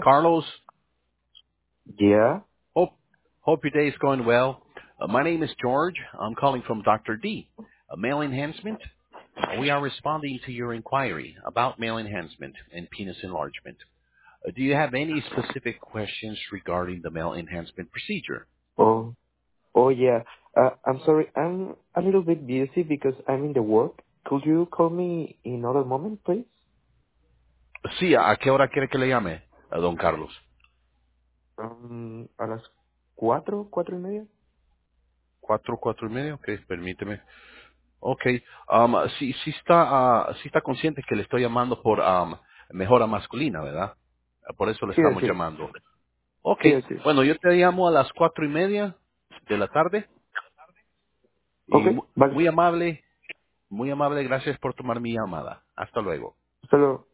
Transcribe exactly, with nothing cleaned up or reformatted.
Carlos, Yeah. hope hope your day is going well. Uh, my name is George. I'm calling from Doctor D, uh, Male Enhancement. Uh, we are responding to your inquiry about male enhancement and penis enlargement. Uh, do you have any specific questions regarding the male enhancement procedure? Oh, oh yeah. Uh, I'm sorry. I'm a little bit busy because I'm in the work. Could you call me in another moment, please? Sí, ¿a qué hora quiere que le llame, a don Carlos? Um, a las cuatro, cuatro y media. Cuatro, cuatro y medio, ok, permíteme. Ok, um, sí, sí está, ah, sí está consciente que le estoy llamando por um, mejora masculina, ¿verdad? Por eso le Sí, estamos así es. llamando. Ok, Sí, así es. bueno, yo te llamo a las cuatro y media de la tarde Ok, y mu- vale. muy amable, muy amable, gracias por tomar mi llamada. Hasta luego. Hasta luego.